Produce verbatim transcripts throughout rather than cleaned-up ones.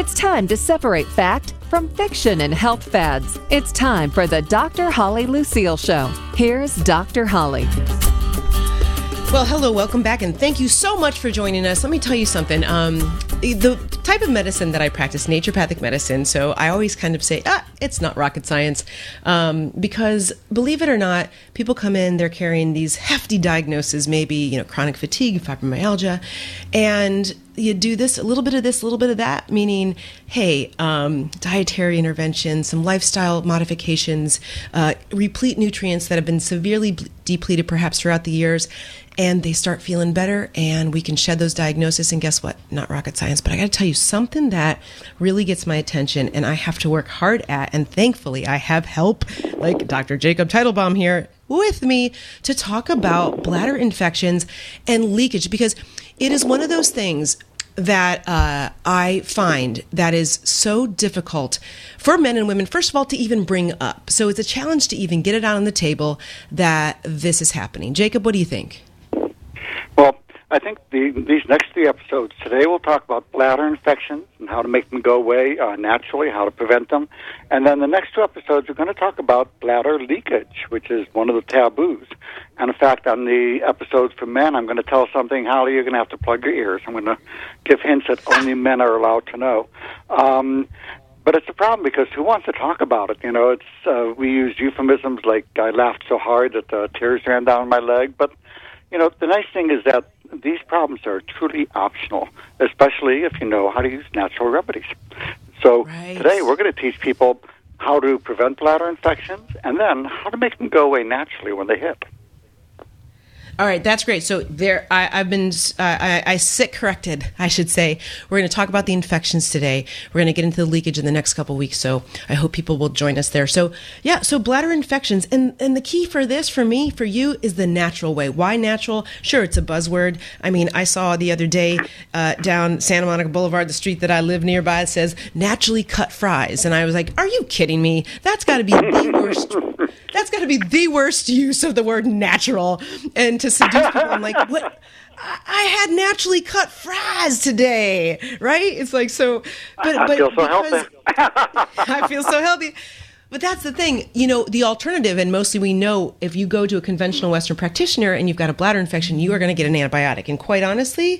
It's time to separate fact from fiction and health fads. It's time for the Doctor Holly Lucille Show. Here's Doctor Holly. Well, hello, welcome back, and thank you so much for joining us. Let me tell you something. Um, the type of medicine that I practice, naturopathic medicine, so I always kind of say, ah, it's not rocket science, um, because believe it or not, people come in, they're carrying these hefty diagnoses, maybe, you know, chronic fatigue, fibromyalgia, and you do this, a little bit of this, a little bit of that, meaning, hey, um, dietary intervention, some lifestyle modifications, uh, replete nutrients that have been severely b- depleted perhaps throughout the years, and they start feeling better, and we can shed those diagnoses, and guess what? Not rocket science, but I got to tell you something that really gets my attention, and I have to work hard at, and thankfully I have help, like Doctor Jacob Teitelbaum here with me, to talk about bladder infections and leakage, because it is one of those things that uh, I find that is so difficult for men and women, first of all, to even bring up. So it's a challenge to even get it out on the table that this is happening. Jacob, what do you think? Well, I think the, these next three episodes today we'll talk about bladder infections and how to make them go away uh, naturally, how to prevent them. And then the next two episodes we're going to talk about bladder leakage, which is one of the taboos. And in fact, on the episodes for men, I'm going to tell something, Holly, you're going to have to plug your ears. I'm going to give hints that only men are allowed to know. Um, but it's a problem because who wants to talk about it? You know, it's uh, we use euphemisms like I laughed so hard that the tears ran down my leg. But, you know, the nice thing is that these problems are truly optional, especially if you know how to use natural remedies. So right. Today we're going to teach people how to prevent bladder infections and then how to make them go away naturally when they hit. All right, that's great. So there, I, I've been, uh, I, I sit corrected, I should say. We're going to talk about the infections today. We're going to get into the leakage in the next couple of weeks. So I hope people will join us there. So yeah, so bladder infections, and and the key for this, for me, for you, is the natural way. Why natural? Sure, it's a buzzword. I mean, I saw the other day uh, down Santa Monica Boulevard, the street that I live nearby, it says naturally cut fries, and I was like, are you kidding me? That's got to be the worst. That's got to be the worst use of the word natural. And to seduce people, I'm like, what? I, I had naturally cut fries today, right? It's like, so, but, I but feel so because healthy. I feel so healthy. But that's the thing, you know, the alternative, and mostly we know if you go to a conventional Western practitioner and you've got a bladder infection, you are going to get an antibiotic. And quite honestly,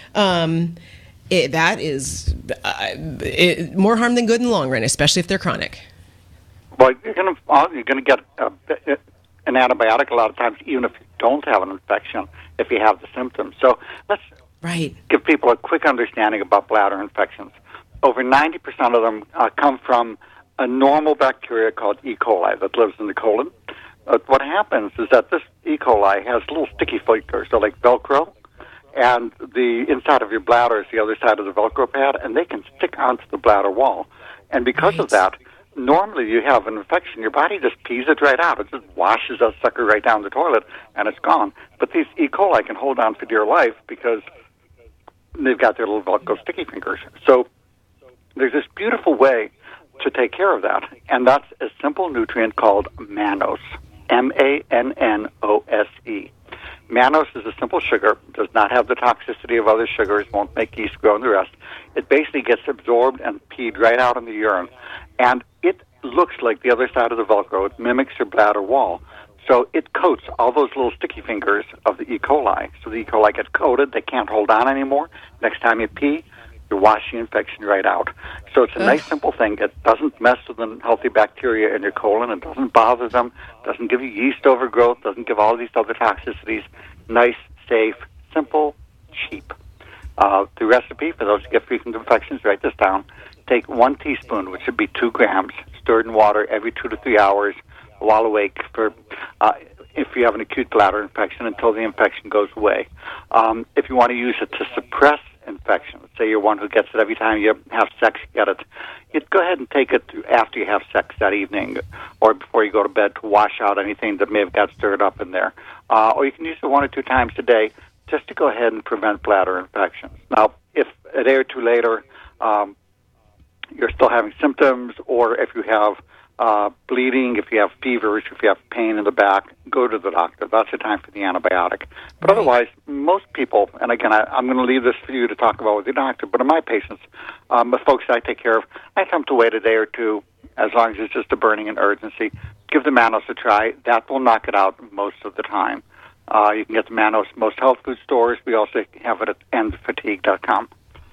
um, it, that is uh, it, more harm than good in the long run, especially if they're chronic. Well, you're going to you're going to get a, an antibiotic a lot of times, even if you don't have an infection, if you have the symptoms. So let's right. give people a quick understanding about bladder infections. Over ninety percent of them uh, come from a normal bacteria called E. coli that lives in the colon. Uh, what happens is that this E. coli has little sticky fingers, so like Velcro, and the inside of your bladder is the other side of the Velcro pad, and they can stick onto the bladder wall. And because right. of that, normally you have an infection, your body just pees it right out. It just washes that sucker right down the toilet, and it's gone. But these E. coli can hold on for dear life because they've got their little Velcro sticky fingers. So there's this beautiful way to take care of that, and that's a simple nutrient called mannose, M A N N O S E. Mannose is a simple sugar, does not have the toxicity of other sugars, won't make yeast grow and the rest. It basically gets absorbed and peed right out in the urine. And it looks like the other side of the Velcro. It mimics your bladder wall. So it coats all those little sticky fingers of the E. coli. So the E. coli gets coated. They can't hold on anymore. Next time you pee, you wash the infection right out. So it's a nice, simple thing. It doesn't mess with the healthy bacteria in your colon. It doesn't bother them. Doesn't give you yeast overgrowth. Doesn't give all these other toxicities. Nice, safe, simple, cheap. Uh, the recipe, for those who get frequent infections, write this down. Take one teaspoon, which would be two grams, stirred in water every two to three hours while awake for uh, if you have an acute bladder infection until the infection goes away. Um, if you want to use it to suppress infection, say you're one who gets it every time you have sex, you get it, you'd go ahead and take it after you have sex that evening or before you go to bed to wash out anything that may have got stirred up in there. Uh, or you can use it one or two times a day just to go ahead and prevent bladder infections. Now, if a day or two later, um, you're still having symptoms, or if you have uh, bleeding, if you have fevers, if you have pain in the back, go to the doctor. That's the time for the antibiotic. But Right. otherwise, most people, and again, I, I'm going to leave this for you to talk about with your doctor, but in my patients, um, the folks I take care of, I tell them to wait a day or two, as long as it's just a burning and urgency. Give the Manos a try. That will knock it out most of the time. Uh, you can get the Manos most health food stores. We also have it at end fatigue dot com.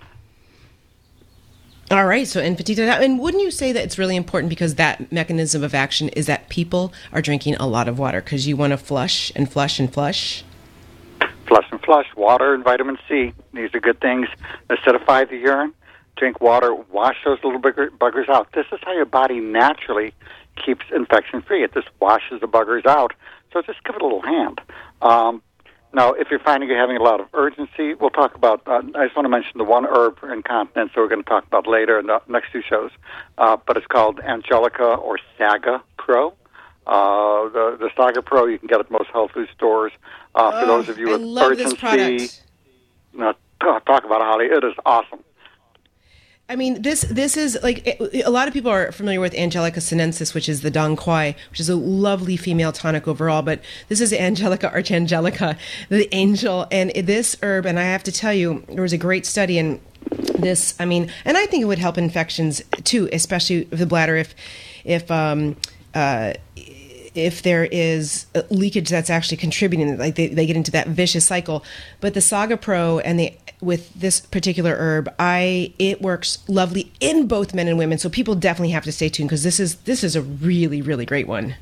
All right, so End Fatigue. And wouldn't you say that it's really important because that mechanism of action is that people are drinking a lot of water because you want to flush and flush and flush? Flush and flush, water and vitamin C. These are good things. Acidify the urine. Drink water. Wash those little bugger, buggers out. This is how your body naturally keeps infection free. It just washes the buggers out. So just give it a little hand. Um, Now, if you're finding you're having a lot of urgency, we'll talk about, uh, I just want to mention the one herb for incontinence that we're going to talk about later in the next two shows, uh, but it's called Angelica or Saga Pro. Uh, the, the Saga Pro, you can get at most health food stores. Uh, for Oh, those of you I with love urgency, this product. uh, talk about it, Holly. It is awesome. I mean, this this is like a lot of people are familiar with Angelica sinensis, which is the Dong Quai, which is a lovely female tonic overall. But this is Angelica archangelica, the angel, and this herb. And I have to tell you, there was a great study in this. I mean, and I think it would help infections too, especially the bladder if if um uh. if there is leakage that's actually contributing, like they, they get into that vicious cycle. But the Saga Pro and the with this particular herb, I it works lovely in both men and women. So people definitely have to stay tuned because this is this is a really really great one.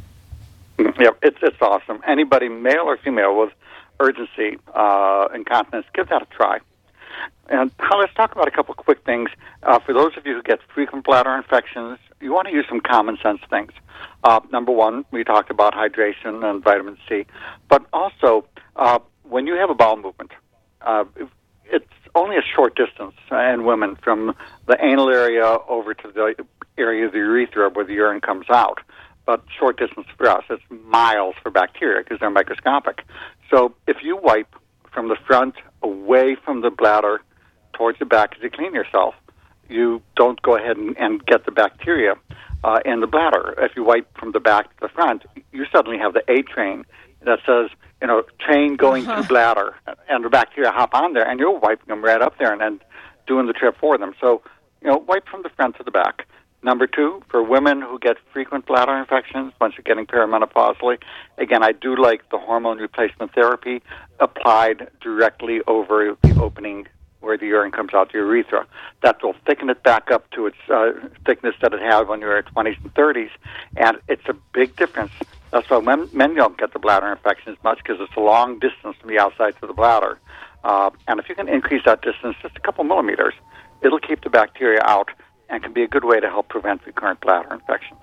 Yep, it's it's awesome. Anybody, male or female, with urgency, uh, incontinence, give that a try. And now let's talk about a couple of quick things. Uh, for those of you who get frequent bladder infections, you want to use some common sense things. Uh, number one, we talked about hydration and vitamin C. But also, uh, when you have a bowel movement, uh, it's only a short distance in women from the anal area over to the area of the urethra where the urine comes out. But short distance for us, it's miles for bacteria because they're microscopic. So if you wipe from the front away from the bladder towards the back as you clean yourself, you don't go ahead and, and get the bacteria uh, in the bladder. If you wipe from the back to the front, you suddenly have the A train that says, you know, train going Uh-huh. to bladder, and the bacteria hop on there, and you're wiping them right up there and then doing the trip for them. So, you know, wipe from the front to the back. Number two, for women who get frequent bladder infections, once you're getting perimenopausally, again, I do like the hormone replacement therapy applied directly over the opening where the urine comes out the urethra. That will thicken it back up to its uh, thickness that it had when you were in twenties and thirties, and it's a big difference. That's why men, men don't get the bladder infection as much, because it's a long distance from the outside to the bladder. Uh, and if you can increase that distance just a couple millimeters, it'll keep the bacteria out and can be a good way to help prevent recurrent bladder infections.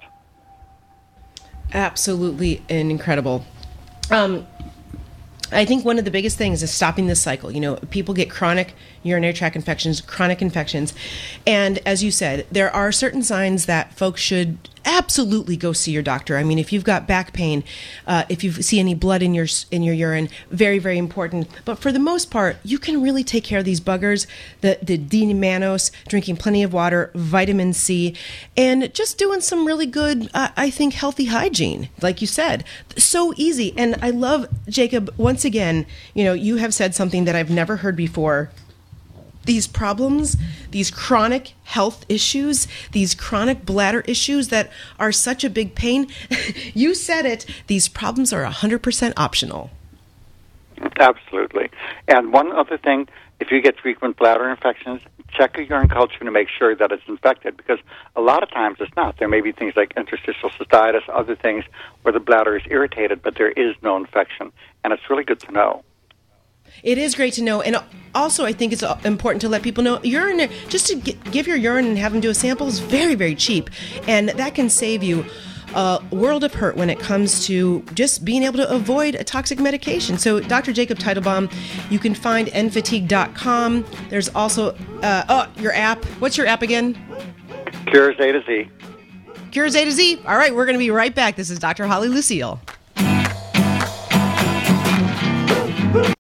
Absolutely incredible. Um, I think one of the biggest things is stopping this cycle. You know, people get chronic urinary tract infections, chronic infections. And as you said, there are certain signs that folks should absolutely go see your doctor. I mean, if you've got back pain, uh, if you see any blood in your in your urine, very, very important. But for the most part, you can really take care of these buggers, the, the D-Manos, drinking plenty of water, vitamin C, and just doing some really good, uh, I think, healthy hygiene, like you said. So easy. And I love, Jacob, once again, you know, you have said something that I've never heard before. These problems, these chronic health issues, these chronic bladder issues that are such a big pain, you said it, these problems are one hundred percent optional. Absolutely. And one other thing, if you get frequent bladder infections, check your urine culture to make sure that it's infected, because a lot of times it's not. There may be things like interstitial cystitis, other things where the bladder is irritated, but there is no infection, and it's really good to know. It is great to know, and also I think it's important to let people know urine, just to get, give your urine and have them do a sample is very, very cheap, and that can save you a world of hurt when it comes to just being able to avoid a toxic medication. So Doctor Jacob Teitelbaum, you can find end fatigue dot com. There's also, uh, oh, your app. What's your app again? Cures A to Z. Cures A to Z. All right, we're going to be right back. This is Doctor Holly Lucille.